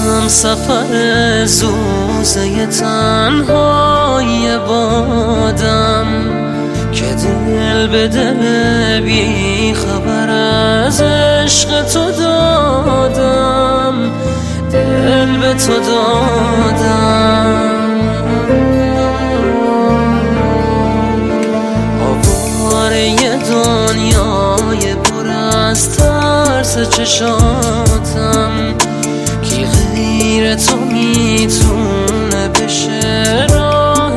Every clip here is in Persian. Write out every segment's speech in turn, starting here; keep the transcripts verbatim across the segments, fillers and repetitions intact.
هم سفر زوزه تنهای بادم که دل به دل بی خبر از عشق تو دادم، دل به تو دادم. آواره دنیای پر از ترس چشاتم، کی غیر تو میتونه بشه راه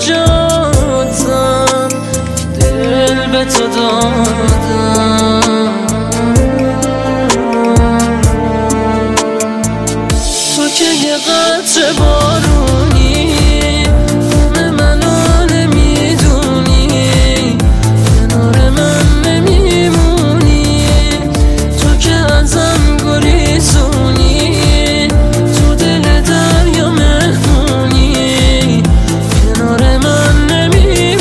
نجاتم، دل به تو دادم. تو که یه قطره بارونی، غم منو نمیدونی، کنار من نمیمونی، تو که ازم گریزونی، تو دل دریا مهمونی، کنار من نمیمونی.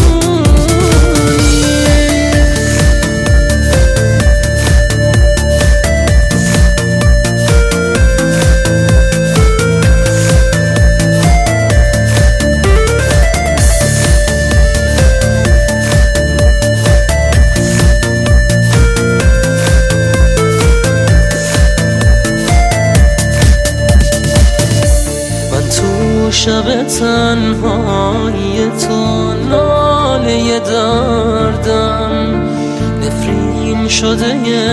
شب تنهای تو ناله دردم، نفرین شده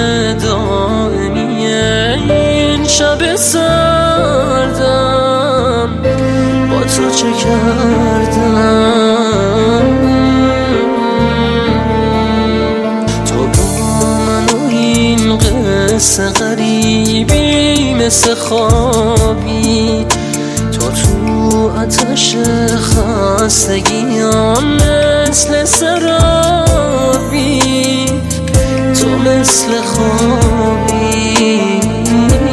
دائمیه این شب سردم. با تو چه کردم؟ تو با من و این قصه غریبی مثل خوابی، تو تو آتش خستگیام مثل سرابی، تو مثل خوابی.